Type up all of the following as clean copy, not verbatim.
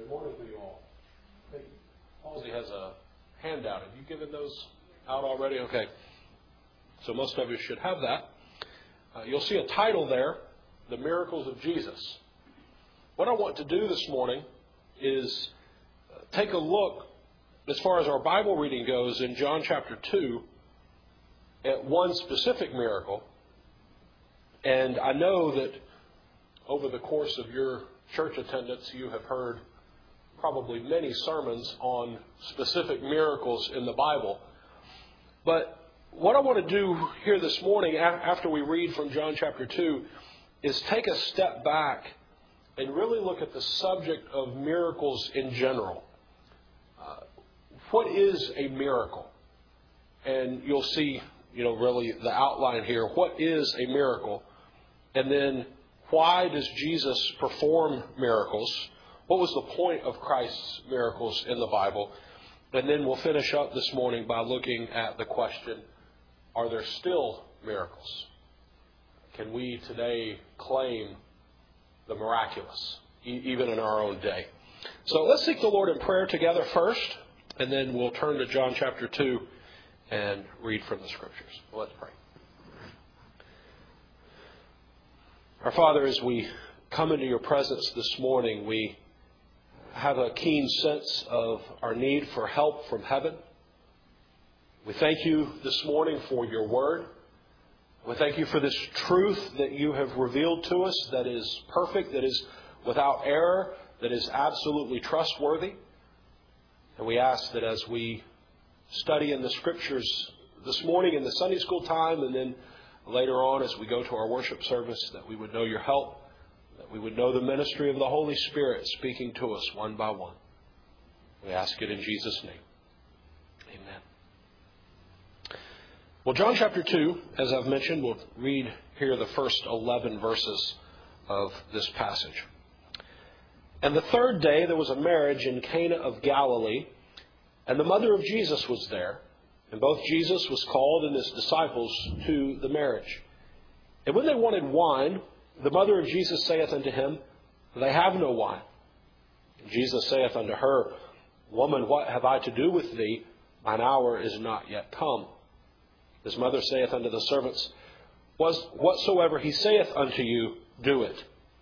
Good morning to you all. Hey, Halsey has a handout. Have you given those out already? Okay. So most of you should have that. You'll see a title there, The Miracles of Jesus. What I want to do this morning is take a look, as far as our Bible reading goes, in John chapter 2, at one specific miracle. And I know that over the course of your church attendance, you have heard probably many sermons on specific miracles in the Bible. But what I want to do here this morning, after we read from John chapter 2, is take a step back and really look at the subject of miracles in general. What is a miracle? And you'll see, really the outline here. What is a miracle? And then why does Jesus perform miracles? What was the point of Christ's miracles in the Bible? And then we'll finish up this morning by looking at the question, are there still miracles? Can we today claim the miraculous, even in our own day? So let's seek the Lord in prayer together first, and then we'll turn to John chapter 2 and read from the Scriptures. Let's pray. Our Father, as we come into your presence this morning, we have a keen sense of our need for help from heaven. We thank you this morning for your word. We thank you for this truth that you have revealed to us that is perfect, that is without error, that is absolutely trustworthy. And we ask that as we study in the Scriptures this morning in the Sunday school time, and then later on as we go to our worship service, that we would know your help, that we would know the ministry of the Holy Spirit speaking to us one by one. We ask it in Jesus' name. Amen. Well, John chapter 2, as I've mentioned, we'll read here the first 11 verses of this passage. And the third day there was a marriage in Cana of Galilee, and the mother of Jesus was there. And both Jesus was called and his disciples to the marriage. And when they wanted wine, the mother of Jesus saith unto him, They have no wine. And Jesus saith unto her, Woman, what have I to do with thee? Mine hour is not yet come. His mother saith unto the servants, Whatsoever he saith unto you, do it.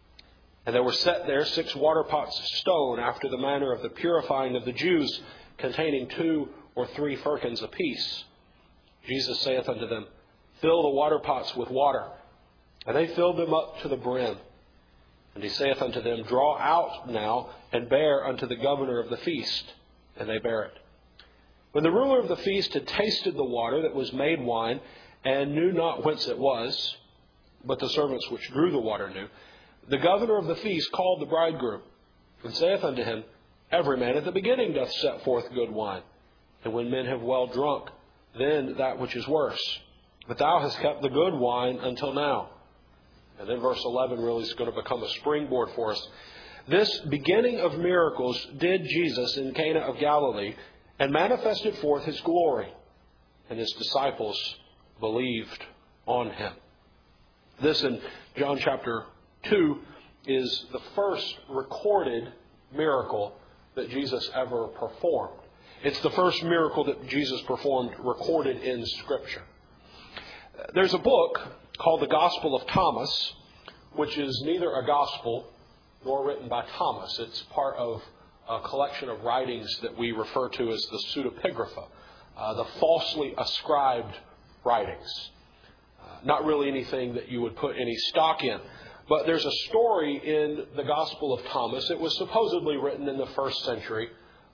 And there were set there 6 water pots of stone, after the manner of the purifying of the Jews, containing 2 or 3 firkins apiece. Jesus saith unto them, Fill the water pots with water. And they filled them up to the brim. And he saith unto them, Draw out now, and bear unto the governor of the feast. And they bare it. When the ruler of the feast had tasted the water that was made wine, and knew not whence it was, but the servants which drew the water knew, the governor of the feast called the bridegroom, and saith unto him, Every man at the beginning doth set forth good wine, and when men have well drunk, then that which is worse. But thou hast kept the good wine until now. And then verse 11 really is going to become a springboard for us. This beginning of miracles did Jesus in Cana of Galilee, and manifested forth his glory, and his disciples believed on him. This in John chapter 2 is the first recorded miracle that Jesus ever performed. It's the first miracle that Jesus performed recorded in Scripture. There's a book called the Gospel of Thomas, which is neither a gospel nor written by Thomas. It's part of a collection of writings that we refer to as the pseudepigrapha, the falsely ascribed writings. Not really anything that you would put any stock in. But there's a story in the Gospel of Thomas. It was supposedly written in the 1st century,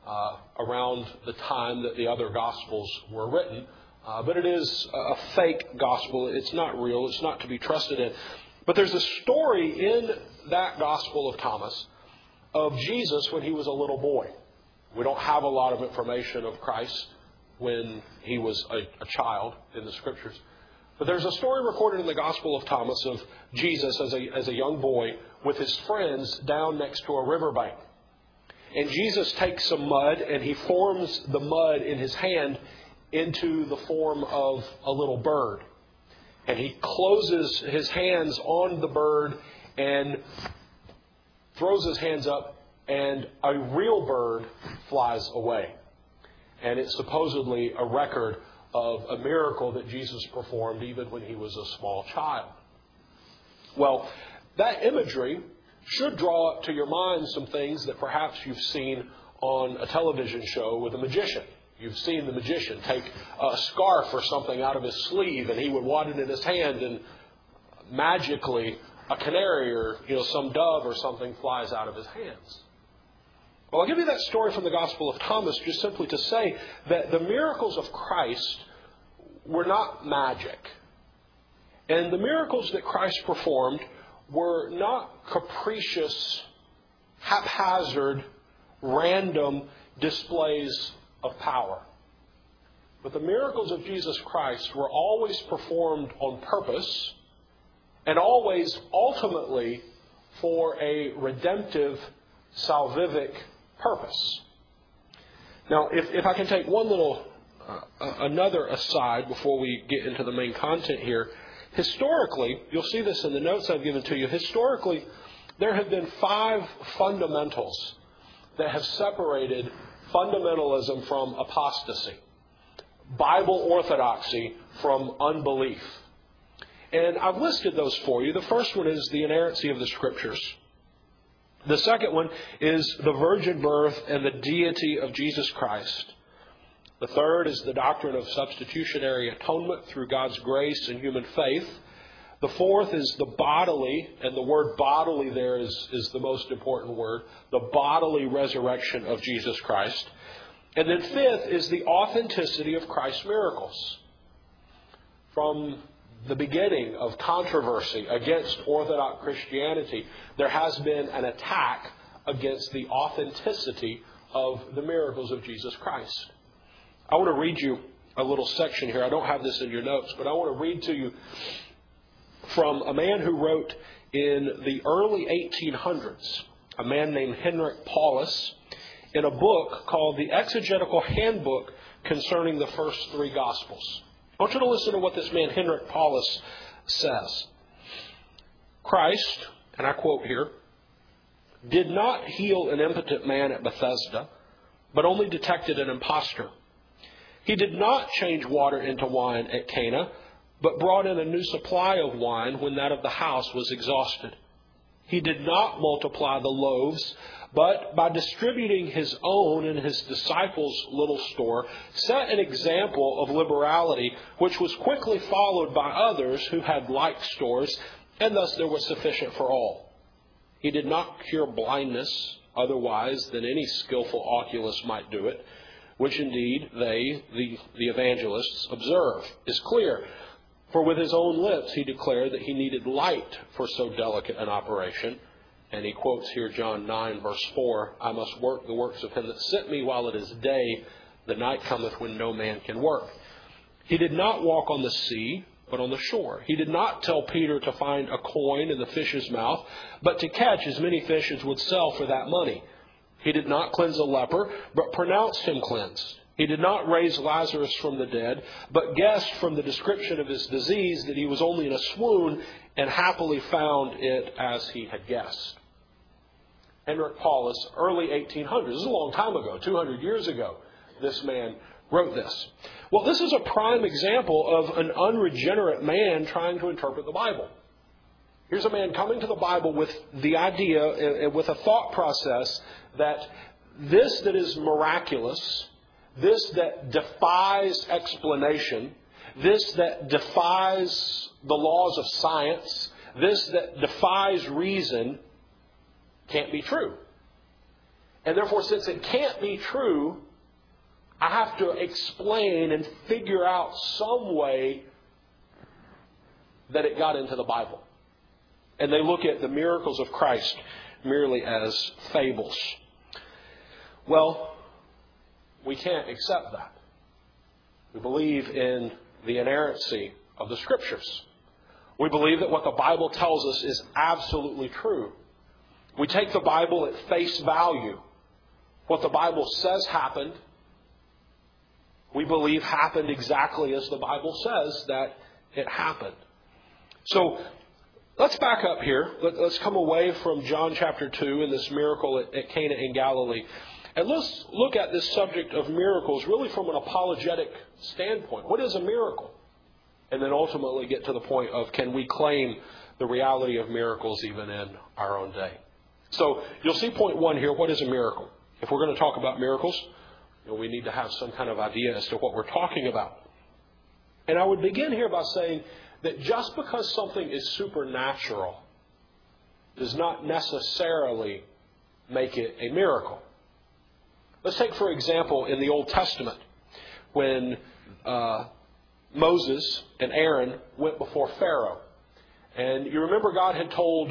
around the time that the other Gospels were written. But it is a fake gospel. It's not real. It's not to be trusted in. But there's a story in that Gospel of Thomas of Jesus when he was a little boy. We don't have a lot of information of Christ when he was a child in the Scriptures. But there's a story recorded in the Gospel of Thomas of Jesus as a young boy with his friends down next to a riverbank. And Jesus takes some mud and he forms the mud in his hand into the form of a little bird. And he closes his hands on the bird and throws his hands up and a real bird flies away. And it's supposedly a record of a miracle that Jesus performed even when he was a small child. Well, that imagery should draw up to your mind some things that perhaps you've seen on a television show with a magician. You've seen the magician take a scarf or something out of his sleeve, and he would wad it in his hand, and magically a canary or some dove or something flies out of his hands. Well, I'll give you that story from the Gospel of Thomas just simply to say that the miracles of Christ were not magic. And the miracles that Christ performed were not capricious, haphazard, random displays of power. But the miracles of Jesus Christ were always performed on purpose and always ultimately for a redemptive, salvific purpose. Now, if I can take one little, another aside before we get into the main content here. Historically, you'll see this in the notes I've given to you. Historically, there have been 5 fundamentals that have separated fundamentalism from apostasy, Bible orthodoxy from unbelief. And I've listed those for you. The first one is the inerrancy of the Scriptures. The second one is the virgin birth and the deity of Jesus Christ. The third is the doctrine of substitutionary atonement through God's grace and human faith. The fourth is the bodily, and the word bodily there is the most important word, the bodily resurrection of Jesus Christ. And then fifth is the authenticity of Christ's miracles. From the beginning of controversy against Orthodox Christianity, there has been an attack against the authenticity of the miracles of Jesus Christ. I want to read you a little section here. I don't have this in your notes, but I want to read to you from a man who wrote in the early 1800s, a man named Henrik Paulus, in a book called The Exegetical Handbook Concerning the First 3 Gospels. I want you to listen to what this man Henrik Paulus says. Christ, and I quote here, did not heal an impotent man at Bethesda, but only detected an impostor. He did not change water into wine at Cana, but brought in a new supply of wine when that of the house was exhausted. He did not multiply the loaves, but by distributing his own and his disciples' little store, set an example of liberality, which was quickly followed by others who had like stores, and thus there was sufficient for all. He did not cure blindness otherwise than any skillful oculist might do it, which indeed they, the evangelists, observe, is clear. For with his own lips he declared that he needed light for so delicate an operation. And he quotes here John 9, verse 4, I must work the works of him that sent me while it is day. The night cometh when no man can work. He did not walk on the sea, but on the shore. He did not tell Peter to find a coin in the fish's mouth, but to catch as many fish as would sell for that money. He did not cleanse a leper, but pronounced him cleansed. He did not raise Lazarus from the dead, but guessed from the description of his disease that he was only in a swoon, and happily found it as he had guessed. Henrik Paulus, early 1800s, this is a long time ago, 200 years ago, this man wrote this. Well, this is a prime example of an unregenerate man trying to interpret the Bible. Here's a man coming to the Bible with the idea and with a thought process that this that is miraculous, this that defies explanation, this that defies the laws of science, this that defies reason, can't be true. And therefore, since it can't be true, I have to explain and figure out some way that it got into the Bible. And they look at the miracles of Christ merely as fables. Well, we can't accept that. We believe in the inerrancy of the Scriptures. We believe that what the Bible tells us is absolutely true. We take the Bible at face value. What the Bible says happened, we believe happened exactly as the Bible says that it happened. So, Let's back up here. Let's come away from John chapter 2 and this miracle at Cana in Galilee. And let's look at this subject of miracles really from an apologetic standpoint. What is a miracle? And then ultimately get to the point of, can we claim the reality of miracles even in our own day? So you'll see point 1 here. What is a miracle? If we're going to talk about miracles, we need to have some kind of idea as to what we're talking about. And I would begin here by saying that just because something is supernatural does not necessarily make it a miracle. Let's take, for example, in the Old Testament, when Moses and Aaron went before Pharaoh. And you remember God had told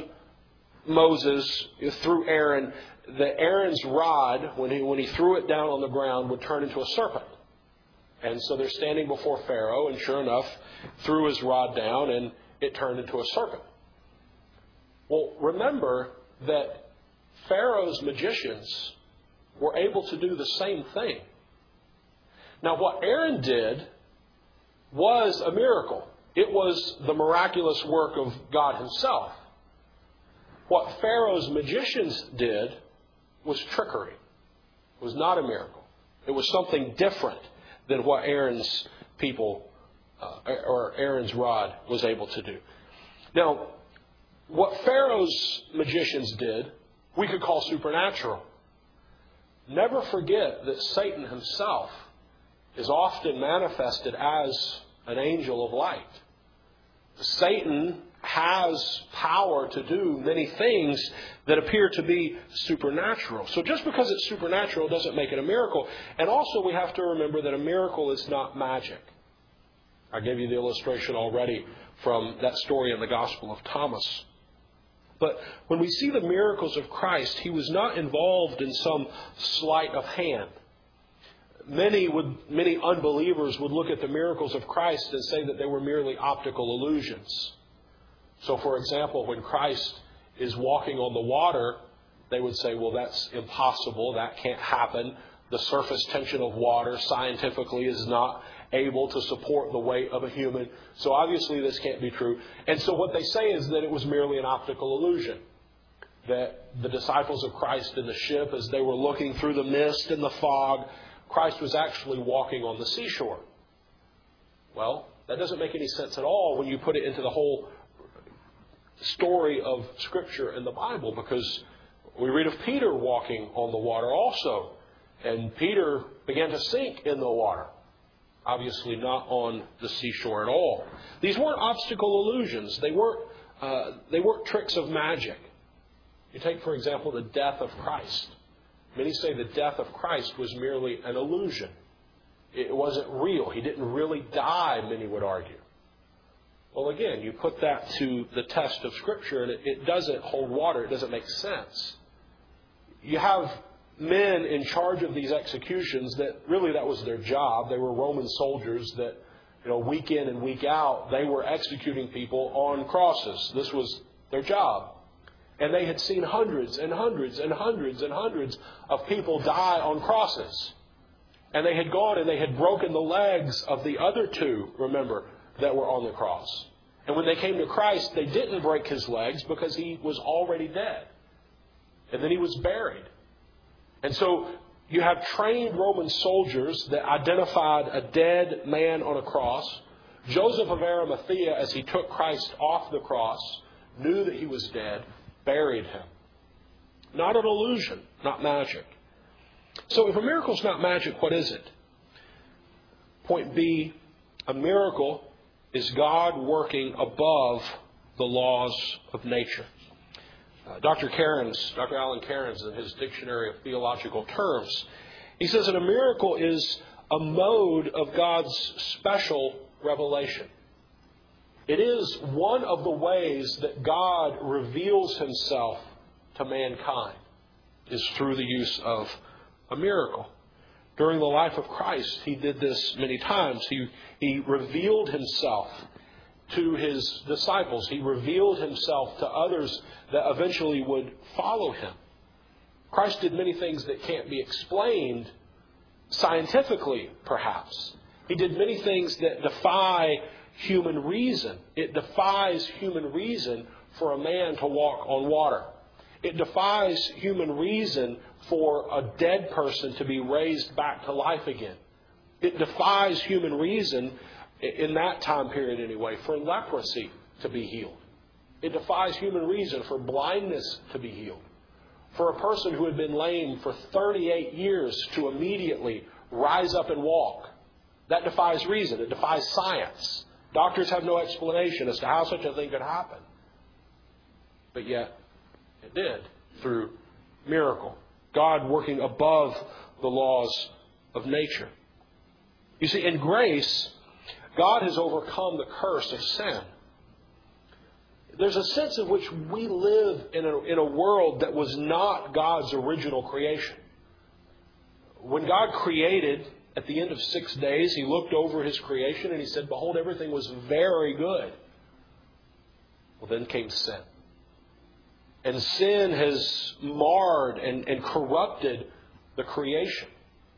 Moses through Aaron that Aaron's rod, when he threw it down on the ground, would turn into a serpent. And so they're standing before Pharaoh, and sure enough, threw his rod down, and it turned into a serpent. Well, remember that Pharaoh's magicians were able to do the same thing. Now, what Aaron did was a miracle. It was the miraculous work of God Himself. What Pharaoh's magicians did was trickery. It was not a miracle. It was something different than what Aaron's people or Aaron's rod was able to do. Now, what Pharaoh's magicians did, we could call supernatural. Never forget that Satan himself is often manifested as an angel of light. Satan has power to do many things that appear to be supernatural. So just because it's supernatural doesn't make it a miracle. And also we have to remember that a miracle is not magic. I gave you the illustration already from that story in the Gospel of Thomas. But when we see the miracles of Christ, He was not involved in some sleight of hand. Many unbelievers would look at the miracles of Christ and say that they were merely optical illusions. So, for example, when Christ is walking on the water, they would say, well, that's impossible. That can't happen. The surface tension of water scientifically is not able to support the weight of a human. So obviously this can't be true. And so what they say is that it was merely an optical illusion. That the disciples of Christ in the ship, as they were looking through the mist and the fog, Christ was actually walking on the seashore. Well, that doesn't make any sense at all when you put it into the whole story of Scripture in the Bible, because we read of Peter walking on the water also. And Peter began to sink in the water. Obviously not on the seashore at all. These weren't obstacle illusions. They weren't tricks of magic. You take, for example, the death of Christ. Many say the death of Christ was merely an illusion. It wasn't real. He didn't really die, many would argue. Well, again, you put that to the test of Scripture, and it doesn't hold water. It doesn't make sense. You have men in charge of these executions that really that was their job. They were Roman soldiers that, week in and week out, they were executing people on crosses. This was their job. And they had seen hundreds and hundreds and hundreds and hundreds of people die on crosses. And they had gone and they had broken the legs of the other two, remember, that were on the cross. And when they came to Christ, they didn't break His legs because He was already dead. And then He was buried. And so you have trained Roman soldiers that identified a dead man on a cross. Joseph of Arimathea, as he took Christ off the cross, knew that He was dead, buried Him. Not an illusion, not magic. So if a miracle is not magic, what is it? Point B, a miracle is God working above the laws of nature. Dr. Alan Cairns, in his Dictionary of Theological Terms, he says that a miracle is a mode of God's special revelation. It is one of the ways that God reveals Himself to mankind, is through the use of a miracle. During the life of Christ, He did this many times. He revealed Himself to His disciples. He revealed Himself to others that eventually would follow Him. Christ did many things that can't be explained scientifically, perhaps. He did many things that defy human reason. It defies human reason for a man to walk on water. It defies human reason for a dead person to be raised back to life again. It defies human reason, in that time period anyway, for leprosy to be healed. It defies human reason for blindness to be healed. For a person who had been lame for 38 years to immediately rise up and walk. That defies reason. It defies science. Doctors have no explanation as to how such a thing could happen. But yet, it did through miracle. God working above the laws of nature. You see, in grace, God has overcome the curse of sin. There's a sense in which we live in a world that was not God's original creation. When God created, at the end of 6 days, He looked over His creation and He said, "Behold, everything was very good." Well, then came sin. And sin has marred and corrupted the creation.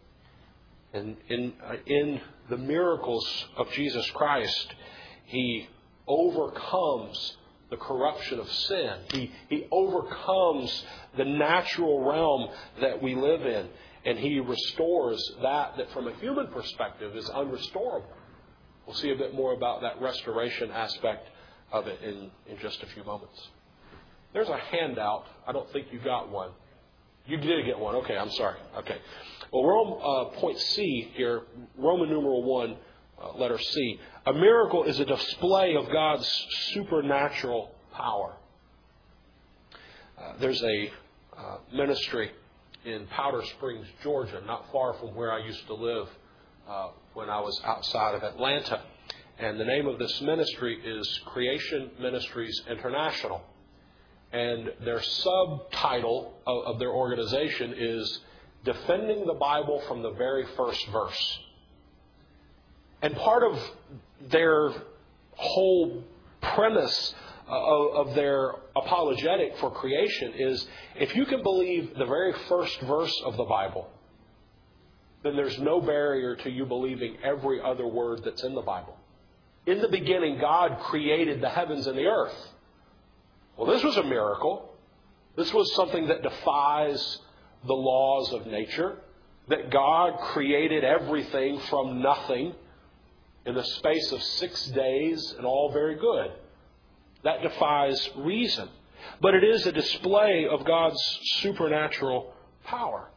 And in the miracles of Jesus Christ, He overcomes the corruption of sin. He overcomes the natural realm that we live in. And He restores that from a human perspective is unrestorable. We'll see a bit more about that restoration aspect of it in just a few moments. There's a handout. I don't think you got one. You did get one. Okay, I'm sorry. Okay. Well, we're on point C here, Roman numeral 1, letter C. A miracle is a display of God's supernatural power. There's a ministry in Powder Springs, Georgia, not far from where I used to live when I was outside of Atlanta. And the name of this ministry is Creation Ministries International. And their subtitle of their organization is Defending the Bible from the Very First Verse. And part of their whole premise of their apologetic for creation is if you can believe the very first verse of the Bible, then there's no barrier to you believing every other word that's in the Bible. In the beginning, God created the heavens and the earth. Well, this was a miracle. This was something that defies the laws of nature, that God created everything from nothing in the space of 6 days, and all very good. That defies reason. But it is a display of God's supernatural power.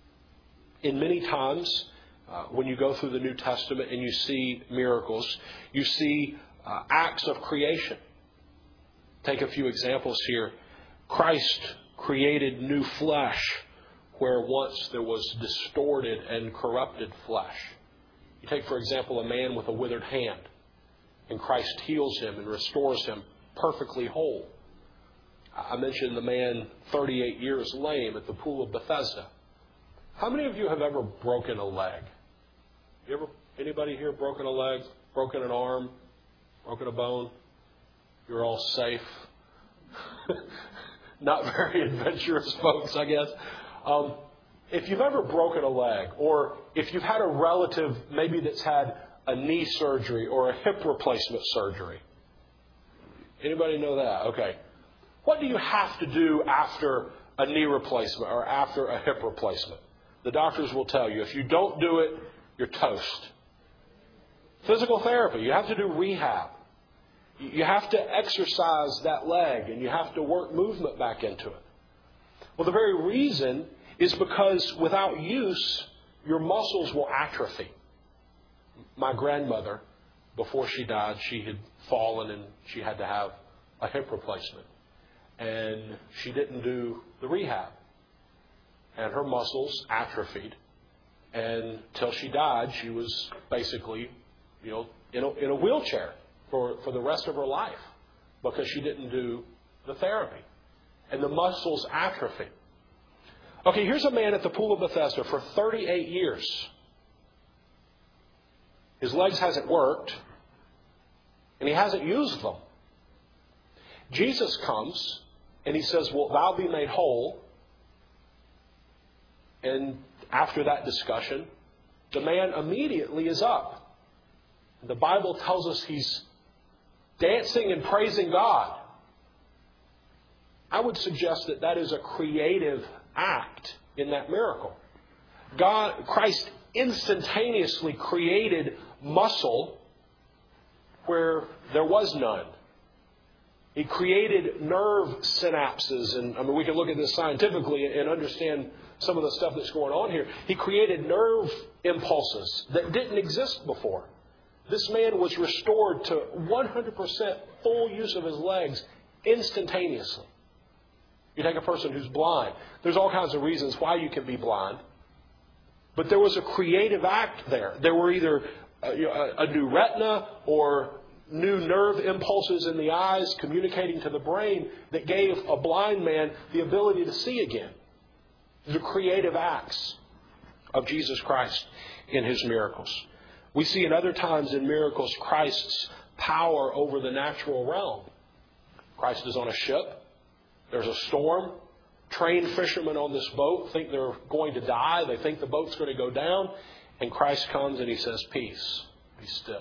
In many times, when you go through the New Testament and you see miracles, you see acts of creation. Take a few examples here. Christ created new flesh where once there was distorted and corrupted flesh. You take, for example, a man with a withered hand, and Christ heals him and restores him perfectly whole. I mentioned the man 38 years lame at the pool of Bethesda. How many of you have ever broken a leg? Anybody here broken a leg, broken an arm, broken a bone? You're all safe. Not very adventurous folks, I guess. If you've ever broken a leg, or if you've had a relative maybe that's had a knee surgery or a hip replacement surgery. Anybody know that? Okay. What do you have to do after a knee replacement or after a hip replacement? The doctors will tell you, if you don't do it, you're toast. Physical therapy. You have to do rehab. You have to exercise that leg, and you have to work movement back into it. Well, the very reason is because without use, your muscles will atrophy. My grandmother, before she died, she had fallen and she had to have a hip replacement. And she didn't do the rehab. And her muscles atrophied. And till she died, she was basically, in a wheelchair for the rest of her life because she didn't do the therapy. And the muscles atrophied. Okay, here's a man at the pool of Bethesda for 38 years. His legs hasn't worked, and he hasn't used them. Jesus comes, and he says, "Will thou be made whole?" And after that discussion, the man immediately is up. The Bible tells us he's dancing and praising God. I would suggest that that is a creative act in that miracle. Christ instantaneously created muscle where there was none. He created nerve synapses, and we can look at this scientifically and understand some of the stuff that's going on here. He created nerve impulses that didn't exist before. This man was restored to 100% full use of his legs instantaneously. You take a person who's blind. There's all kinds of reasons why you can be blind. But there was a creative act there. There were either a new retina or new nerve impulses in the eyes communicating to the brain that gave a blind man the ability to see again. The creative acts of Jesus Christ in His miracles. We see in other times in miracles Christ's power over the natural realm. Christ is on a ship. There's a storm. Trained fishermen on this boat think they're going to die. They think the boat's going to go down. And Christ comes and He says, "Peace, be still."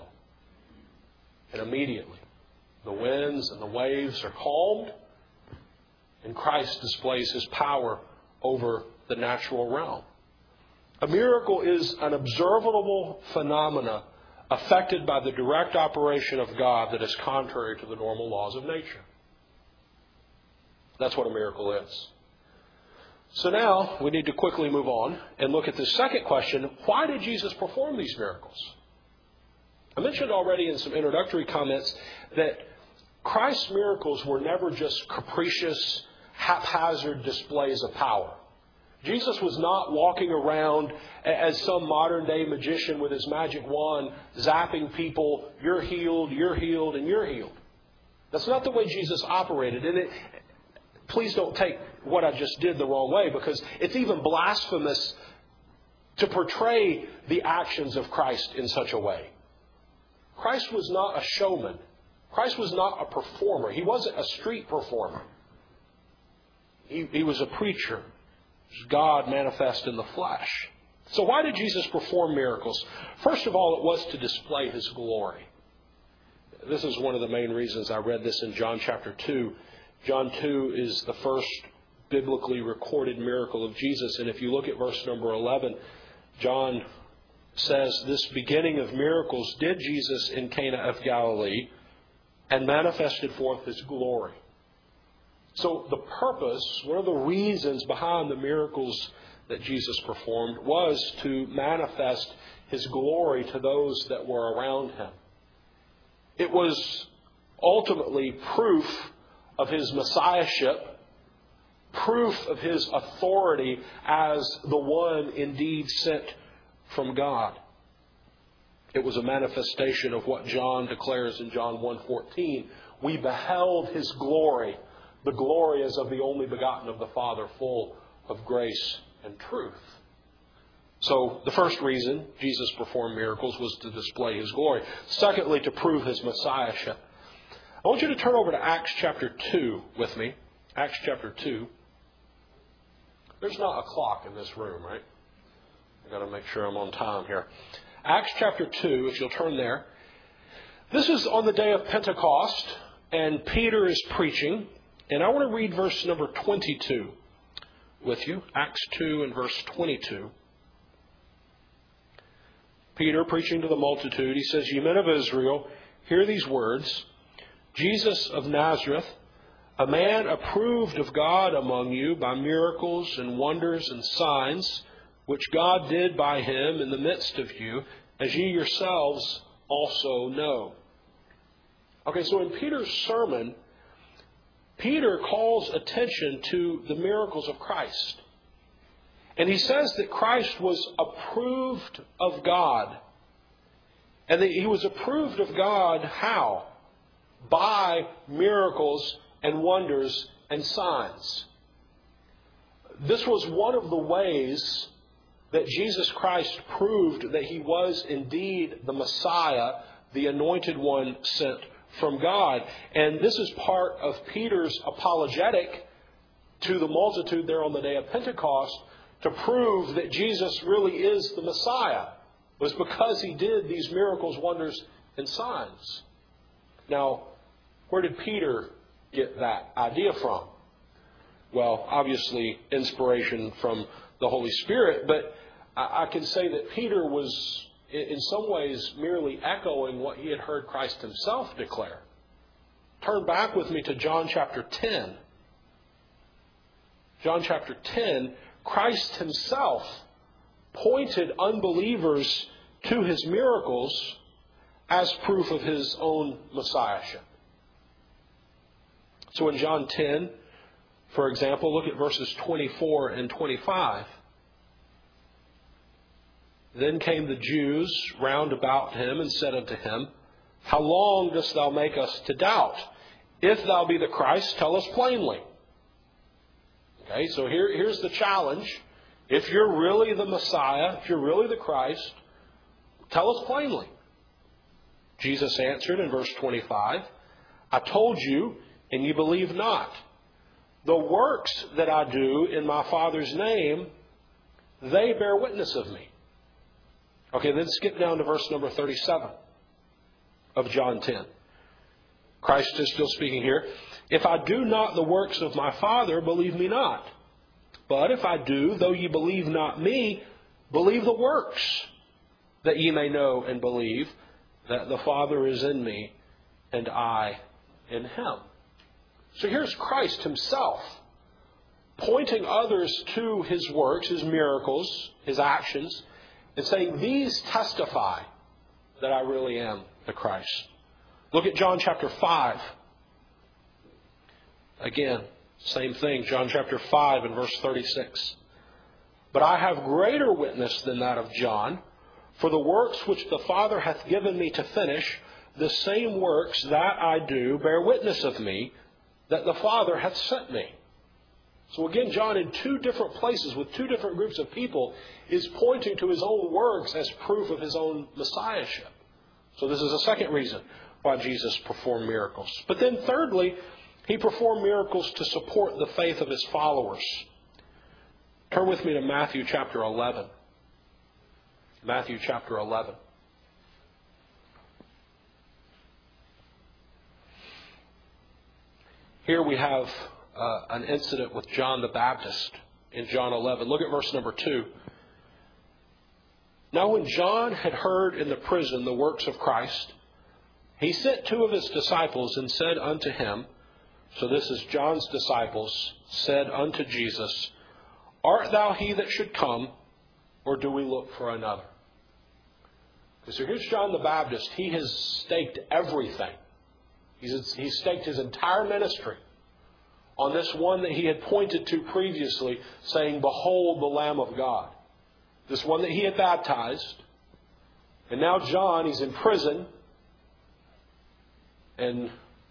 And immediately the winds and the waves are calmed. And Christ displays His power over the natural realm. A miracle is an observable phenomena affected by the direct operation of God that is contrary to the normal laws of nature. That's what a miracle is. So now we need to quickly move on and look at the second question. Why did Jesus perform these miracles? I mentioned already in some introductory comments that Christ's miracles were never just capricious, haphazard displays of power. Jesus was not walking around as some modern day magician with his magic wand, zapping people, "You're healed, you're healed, and you're healed." That's not the way Jesus operated. And please don't take what I just did the wrong way, because it's even blasphemous to portray the actions of Christ in such a way. Christ was not a showman. Christ was not a performer. He wasn't a street performer. He was a preacher. God manifest in the flesh. So why did Jesus perform miracles? First of all, it was to display His glory. This is one of the main reasons I read this in John chapter 2. John 2 is the first biblically recorded miracle of Jesus. And if you look at verse number 11, John says, "This beginning of miracles did Jesus in Cana of Galilee and manifested forth His glory." So the purpose, one of the reasons behind the miracles that Jesus performed was to manifest His glory to those that were around Him. It was ultimately proof of His messiahship, proof of His authority as the one indeed sent from God. It was a manifestation of what John declares in John 1:14. "We beheld His glory. The glory is of the only begotten of the Father, full of grace and truth." So the first reason Jesus performed miracles was to display His glory. Secondly, to prove His messiahship. I want you to turn over to Acts chapter 2 with me. Acts chapter 2. There's not a clock in this room, right? I've got to make sure I'm on time here. Acts chapter 2, if you'll turn there. This is on the day of Pentecost, and Peter is preaching. And I want to read verse number 22 with you. Acts 2 and verse 22. Peter, preaching to the multitude, he says, "You men of Israel, hear these words. Jesus of Nazareth, a man approved of God among you by miracles and wonders and signs, which God did by Him in the midst of you, as ye yourselves also know." Okay, so in Peter's sermon, Peter calls attention to the miracles of Christ. And he says that Christ was approved of God. And that He was approved of God how? By miracles and wonders and signs. This was one of the ways that Jesus Christ proved that He was indeed the Messiah, the anointed one sent from God. And this is part of Peter's apologetic to the multitude there on the day of Pentecost to prove that Jesus really is the Messiah. It was because He did these miracles, wonders, and signs. Now, where did Peter get that idea from? well, obviously inspiration from the Holy Spirit, but I can say that Peter was in some ways merely echoing what he had heard Christ himself declare. Turn back with me to John chapter 10. John chapter 10, Christ himself pointed unbelievers to his miracles as proof of his own messiahship. So in John 10, for example, look at verses 24 and 25. Then came the Jews round about him and said unto him, How long dost thou make us to doubt? If thou be the Christ, tell us plainly. Okay, so here's the challenge. If you're really the Messiah, if you're really the Christ, tell us plainly. Jesus answered in verse 25, I told you, and ye believe not. The works that I do in my Father's name, they bear witness of me. Okay, then skip down to verse number 37 of John 10. Christ is still speaking here. If I do not the works of my Father, believe me not. But if I do, though ye believe not me, believe the works, that ye may know and believe that the Father is in me and I in him. So here's Christ himself pointing others to his works, his miracles, his actions, and saying, these testify that I really am the Christ. Look at John chapter 5. Again, same thing. John chapter 5 and verse 36. But I have greater witness than that of John, for the works which the Father hath given me to finish, the same works that I do bear witness of me, that the Father hath sent me. So again, John, in two different places with two different groups of people, is pointing to his own works as proof of his own messiahship. So this is a second reason why Jesus performed miracles. But then thirdly, he performed miracles to support the faith of his followers. Turn with me to Matthew chapter 11. Matthew chapter 11. Here we have an incident with John the Baptist in John 11. Look at verse number 2. Now when John had heard in the prison the works of Christ, he sent two of his disciples and said unto him, so this is John's disciples, said unto Jesus, Art thou he that should come, or do we look for another? So here's John the Baptist. He has staked everything. He's staked his entire ministry on this one that he had pointed to previously, saying, Behold the Lamb of God. This one that he had baptized. And now John, he's in prison. And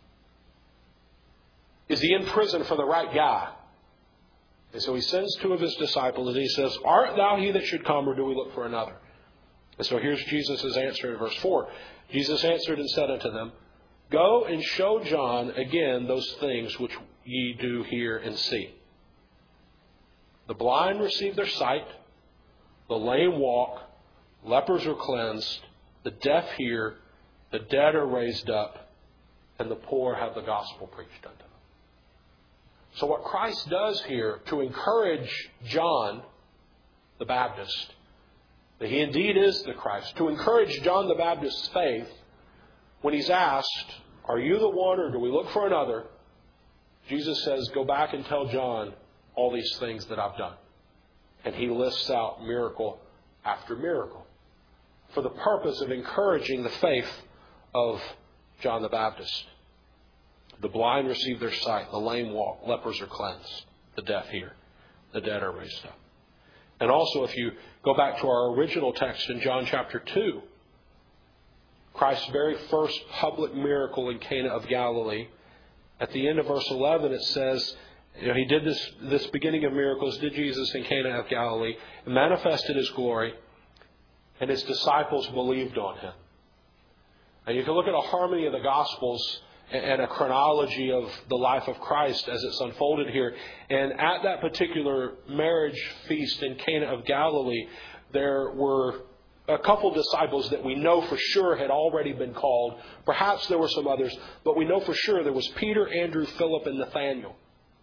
is he in prison for the right guy? And so he sends two of his disciples and he says, Art thou he that should come, or do we look for another? And so here's Jesus' answer in verse 4. Jesus answered and said unto them, Go and show John again those things which ye do hear and see. The blind receive their sight, the lame walk, lepers are cleansed, the deaf hear, the dead are raised up, and the poor have the gospel preached unto them. So what Christ does here to encourage John the Baptist, that he indeed is the Christ, to encourage John the Baptist's faith, when he's asked, Are you the one, or do we look for another? Jesus says, Go back and tell John all these things that I've done. And he lists out miracle after miracle for the purpose of encouraging the faith of John the Baptist. The blind receive their sight, the lame walk, lepers are cleansed, the deaf hear, the dead are raised up. And also, if you go back to our original text in John chapter 2, Christ's very first public miracle in Cana of Galilee, at the end of verse 11 it says, he did this beginning of miracles, did Jesus in Cana of Galilee, and manifested his glory, and his disciples believed on him. And you can look at a harmony of the Gospels and a chronology of the life of Christ as it's unfolded here. And at that particular marriage feast in Cana of Galilee, there were a couple disciples that we know for sure had already been called. Perhaps there were some others, but we know for sure there was Peter, Andrew, Philip, and Nathanael.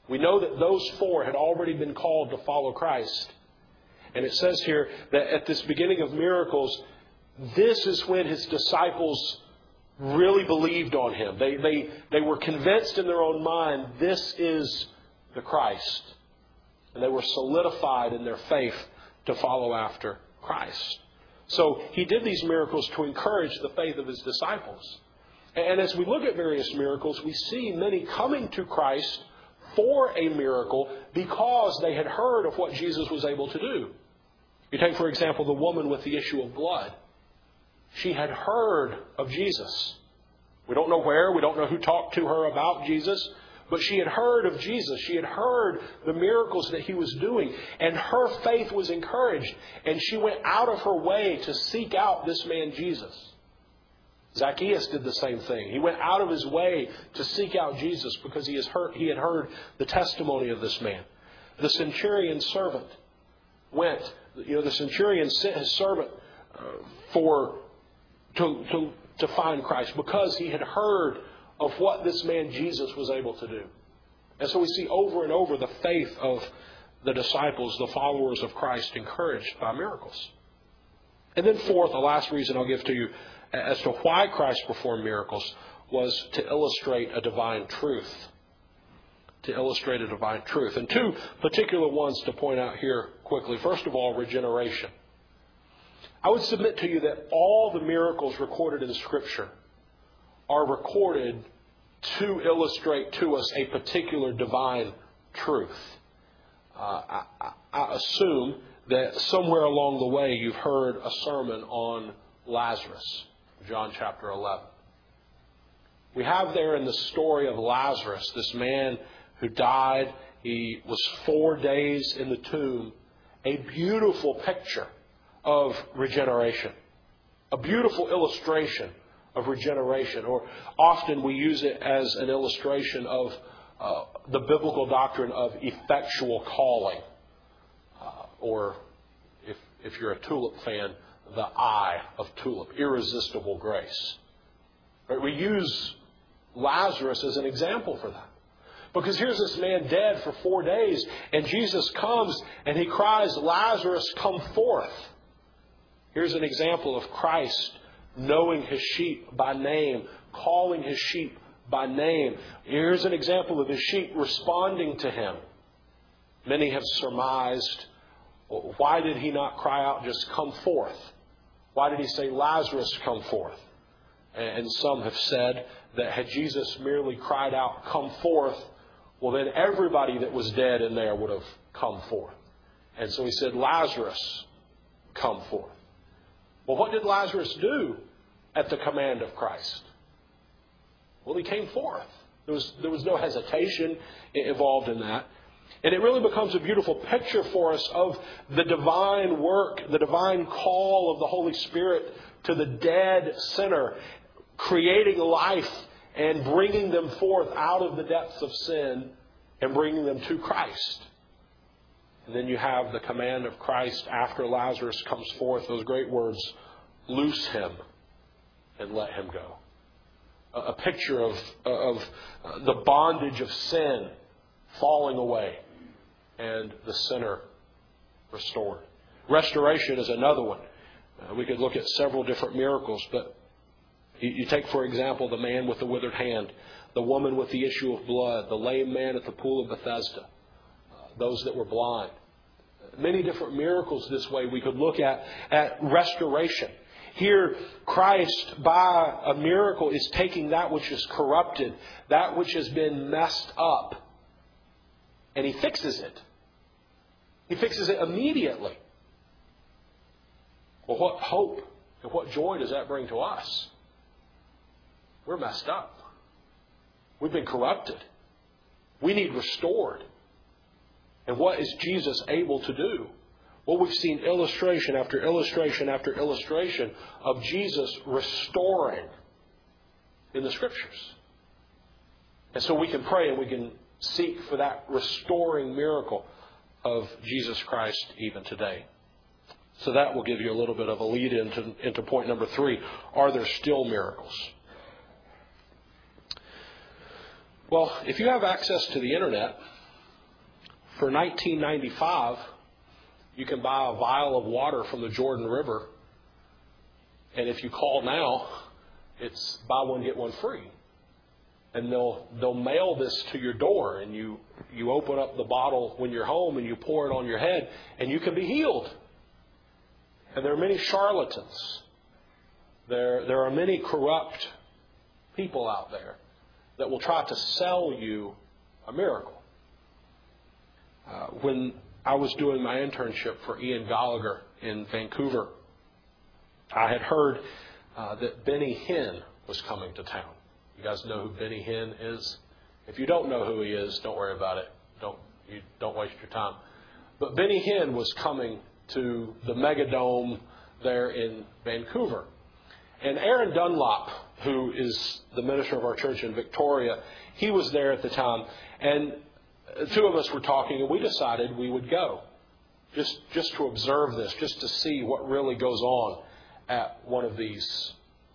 We know that those 4 had already been called to follow Christ. And it says here that at this beginning of miracles, this is when His disciples really believed on Him. They were convinced in their own mind, this is the Christ. And they were solidified in their faith to follow after Christ. So He did these miracles to encourage the faith of His disciples. And as we look at various miracles, we see many coming to Christ for a miracle because they had heard of what Jesus was able to do. You take, for example, the woman with the issue of blood. She had heard of Jesus. We don't know where, we don't know who talked to her about Jesus, but she had heard of Jesus. She had heard the miracles that He was doing, and her faith was encouraged, and she went out of her way to seek out this man Jesus. Zacchaeus did the same thing. He went out of his way to seek out Jesus because he had heard the testimony of this man. The centurion's servant went. The centurion sent his servant to find Christ because he had heard of what this man Jesus was able to do. And so we see over and over the faith of the disciples, the followers of Christ, encouraged by miracles. And then fourth, the last reason I'll give to you as to why Christ performed miracles was to illustrate a divine truth. To illustrate a divine truth. And 2 particular ones to point out here quickly. First of all, regeneration. I would submit to you that all the miracles recorded in Scripture are recorded to illustrate to us a particular divine truth. I assume that somewhere along the way you've heard a sermon on Lazarus, John chapter 11. We have there in the story of Lazarus, this man who died. He was 4 days in the tomb. A beautiful picture of regeneration. A beautiful illustration of regeneration. Or often we use it as an illustration of the biblical doctrine of effectual calling. Or if you're a Tulip fan, the eye of Tulip, irresistible grace. Right? We use Lazarus as an example for that. Because here's this man dead for 4 days, and Jesus comes and He cries, Lazarus, come forth. Here's an example of Christ knowing His sheep by name, calling His sheep by name. Here's an example of His sheep responding to Him. Many have surmised, why did He not cry out, just come forth? Why did He say, Lazarus, come forth? And some have said that had Jesus merely cried out, come forth, well then everybody that was dead in there would have come forth. And so He said, Lazarus, come forth. Well, what did Lazarus do at the command of Christ? Well, he came forth. There was no hesitation involved in that. And it really becomes a beautiful picture for us of the divine work, the divine call of the Holy Spirit to the dead sinner, creating life and bringing them forth out of the depths of sin and bringing them to Christ. And then you have the command of Christ after Lazarus comes forth, those great words, loose him and let him go. A picture of the bondage of sin falling away and the sinner restored. Restoration is another one. We could look at several different miracles, but you take, for example, the man with the withered hand, the woman with the issue of blood, the lame man at the pool of Bethesda, those that were blind. Many different miracles this way we could look at restoration. Here, Christ, by a miracle, is taking that which is corrupted, that which has been messed up, and He fixes it. He fixes it immediately. Well, what hope and what joy does that bring to us? We're messed up. We've been corrupted. We need restored. And what is Jesus able to do? Well, we've seen illustration after illustration after illustration of Jesus restoring in the Scriptures. And so we can pray and we can seek for that restoring miracle of Jesus Christ even today. So that will give you a little bit of a lead into point number 3. Are there still miracles? Well, if you have access to the internet, For $19.95, you can buy a vial of water from the Jordan River. And if you call now, it's buy one, get one free. And they'll mail this to your door, and you open up the bottle when you're home and you pour it on your head, and you can be healed. And there are many charlatans. There are many corrupt people out there that will try to sell you a miracle. When I was doing my internship for Ian Gallagher in Vancouver, I had heard that Benny Hinn was coming to town. You guys know who Benny Hinn is? If you don't know who he is, don't worry about it. Don't waste your time. But Benny Hinn was coming to the Megadome there in Vancouver. And Aaron Dunlop, who is the minister of our church in Victoria, he was there at the time. And the two of us were talking, and we decided we would go. Just to observe this, just to see what really goes on at one of these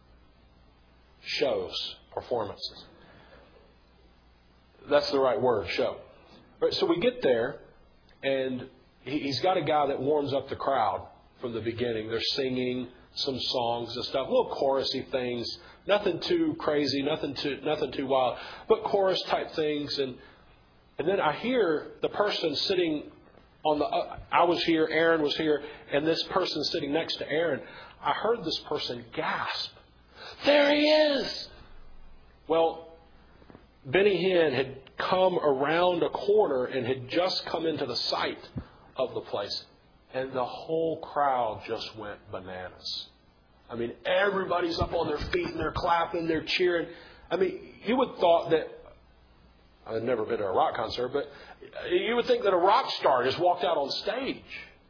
shows, performances. That's the right word, show. Right, so we get there, and he's got a guy that warms up the crowd from the beginning. They're singing some songs and stuff, little chorusy things, nothing too crazy, nothing too wild, but chorus type things. And then I hear the person sitting on the. I was here, Aaron was here, and this person sitting next to Aaron. I heard this person gasp, "There he is!" Well, Benny Hinn had come around a corner and had just come into the sight of the place. And the whole crowd just went bananas. I mean, everybody's up on their feet and they're clapping, they're cheering. I mean, you would thought that, I've never been to a rock concert, but you would think that a rock star just walked out on stage.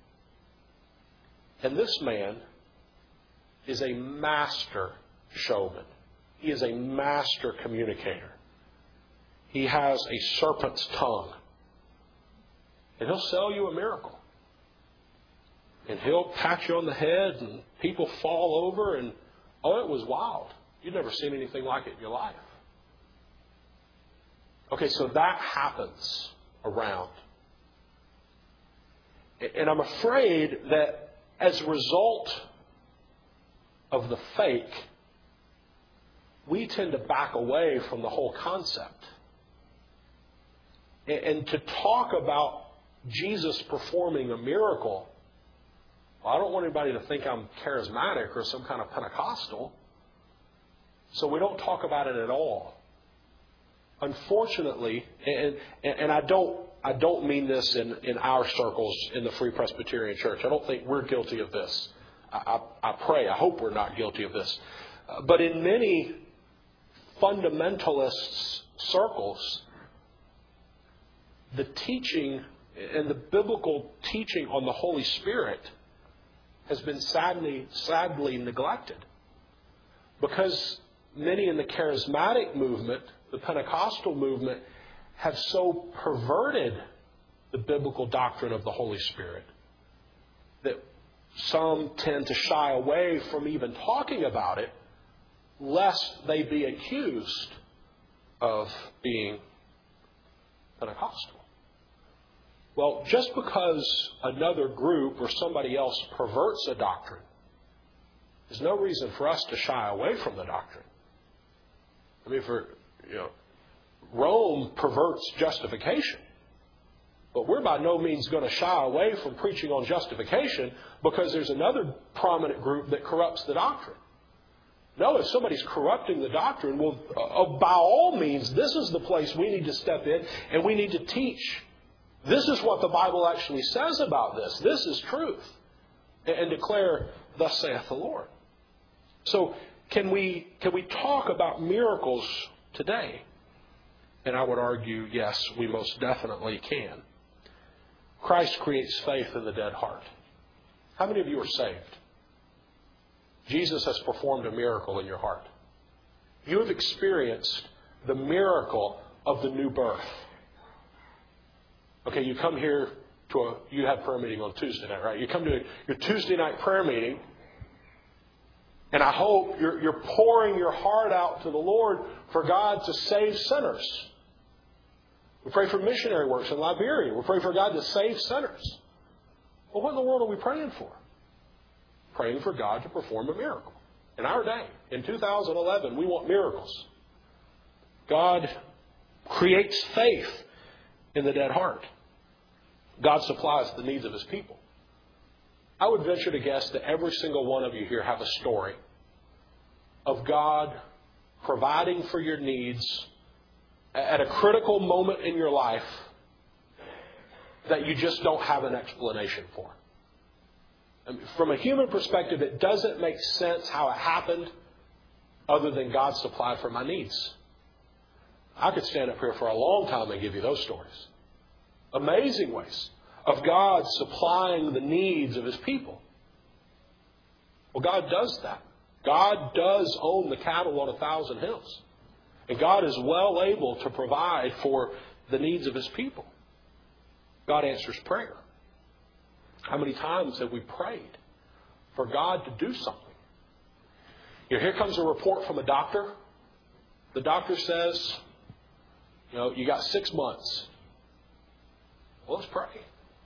And this man is a master showman. He is a master communicator. He has a serpent's tongue. And he'll sell you a miracle. And he'll pat you on the head and people fall over and, it was wild. You've never seen anything like it in your life. Okay, so that happens around. And I'm afraid that as a result of the fake, we tend to back away from the whole concept. And to talk about Jesus performing a miracle, I don't want anybody to think I'm charismatic or some kind of Pentecostal. So we don't talk about it at all. Unfortunately, and I don't mean this in our circles in the Free Presbyterian Church. I don't think we're guilty of this. I pray, I hope we're not guilty of this. But in many fundamentalists' circles, the teaching and the biblical teaching on the Holy Spirit has been sadly neglected. Because many in the charismatic movement, the Pentecostal movement, have so perverted the biblical doctrine of the Holy Spirit that some tend to shy away from even talking about it, lest they be accused of being Pentecostal. Well, just because another group or somebody else perverts a doctrine, there's no reason for us to shy away from the doctrine. I mean, Rome perverts justification. But we're by no means going to shy away from preaching on justification because there's another prominent group that corrupts the doctrine. No, if somebody's corrupting the doctrine, well, by all means, this is the place we need to step in and we need to teach. This is what the Bible actually says about this. This is truth. And declare, thus saith the Lord. So can we talk about miracles today? And I would argue, yes, we most definitely can. Christ creates faith in the dead heart. How many of you are saved? Jesus has performed a miracle in your heart. You have experienced the miracle of the new birth. Okay, you come here you have prayer meeting on Tuesday night, right? You come to your Tuesday night prayer meeting, and I hope you're pouring your heart out to the Lord for God to save sinners. We pray for missionary works in Liberia. We pray for God to save sinners. Well, what in the world are we praying for? Praying for God to perform a miracle. In our day, in 2011, we want miracles. God creates faith in the dead heart. God supplies the needs of His people. I would venture to guess that every single one of you here have a story of God providing for your needs at a critical moment in your life that you just don't have an explanation for. I mean, from a human perspective, it doesn't make sense how it happened other than God supplied for my needs. I could stand up here for a long time and give you those stories. Amazing ways of God supplying the needs of His people. Well, God does that. God does own the cattle on 1,000 hills. And God is well able to provide for the needs of His people. God answers prayer. How many times have we prayed for God to do something? Here comes a report from a doctor. The doctor says, you got 6 months. Well, let's pray.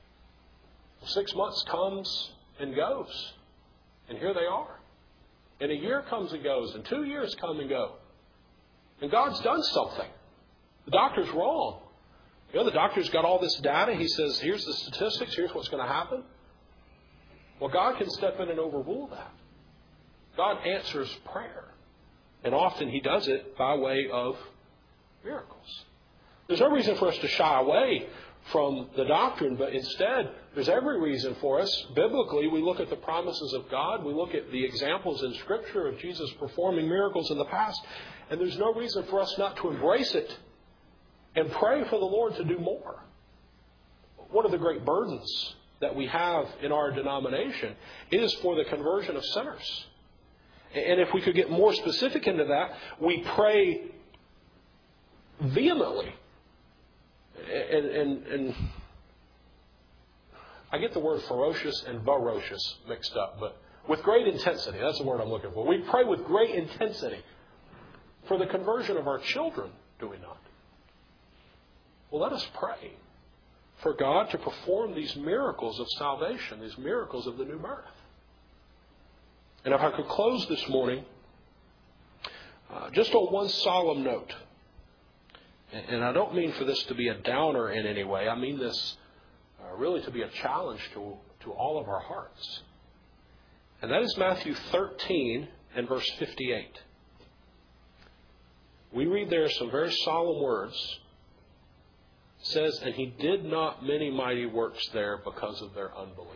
6 months comes and goes. And here they are. And a year comes and goes. And 2 years come and go. And God's done something. The doctor's wrong. The doctor's got all this data. He says, here's the statistics. Here's what's going to happen. Well, God can step in and overrule that. God answers prayer. And often He does it by way of miracles. There's no reason for us to shy away from the doctrine, but instead, there's every reason for us. Biblically, we look at the promises of God. We look at the examples in Scripture of Jesus performing miracles in the past. And there's no reason for us not to embrace it and pray for the Lord to do more. One of the great burdens that we have in our denomination is for the conversion of sinners. And if we could get more specific into that, we pray vehemently. And I get the word ferocious and ferocious mixed up, but with great intensity. That's the word I'm looking for. We pray with great intensity for the conversion of our children, do we not? Well, let us pray for God to perform these miracles of salvation, these miracles of the new birth. And if I could close this morning just on one solemn note. And I don't mean for this to be a downer in any way. I mean this really to be a challenge to all of our hearts. And that is Matthew 13 and verse 58. We read there some very solemn words. It says, and He did not many mighty works there because of their unbelief.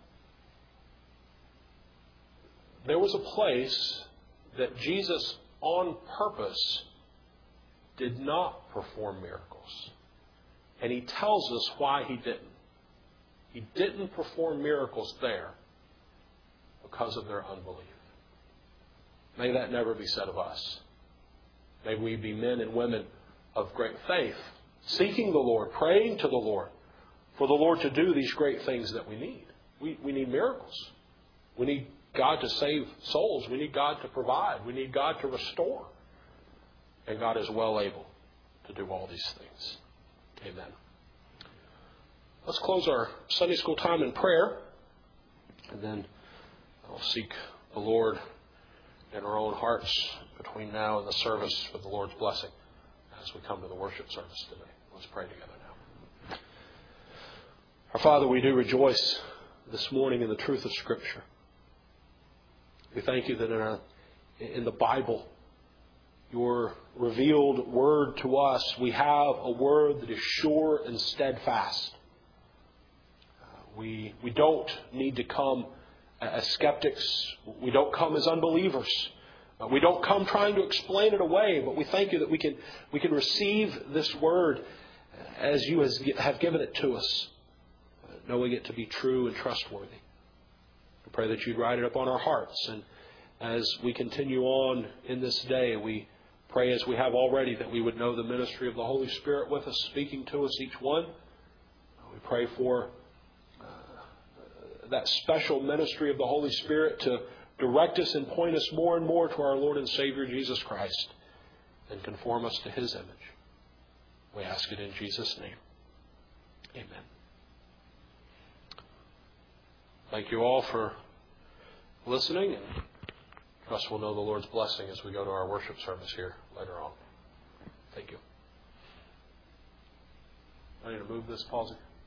There was a place that Jesus on purpose did not perform miracles. And He tells us why He didn't. He didn't perform miracles there because of their unbelief. May that never be said of us. May we be men and women of great faith, seeking the Lord, praying to the Lord for the Lord to do these great things that we need. We need miracles. We need God to save souls. We need God to provide. We need God to restore. And God is well able to do all these things. Amen. Let's close our Sunday school time in prayer. And then I'll seek the Lord in our own hearts between now and the service for the Lord's blessing as we come to the worship service today. Let's pray together now. Our Father, we do rejoice this morning in the truth of Scripture. We thank You that in the Bible, Your revealed word to us, we have a word that is sure and steadfast. We don't need to come as skeptics. We don't come as unbelievers. We don't come trying to explain it away, but we thank You that we can receive this word as You have given it to us, knowing it to be true and trustworthy. We pray that You'd write it upon our hearts. And as we continue on in this day, we pray as we have already that we would know the ministry of the Holy Spirit with us, speaking to us each one. We pray for that special ministry of the Holy Spirit to direct us and point us more and more to our Lord and Savior Jesus Christ and conform us to His image. We ask it in Jesus' name. Amen. Thank you all for listening, and trust we'll know the Lord's blessing as we go to our worship service here later on. Thank you. I need to move this, Paulsy.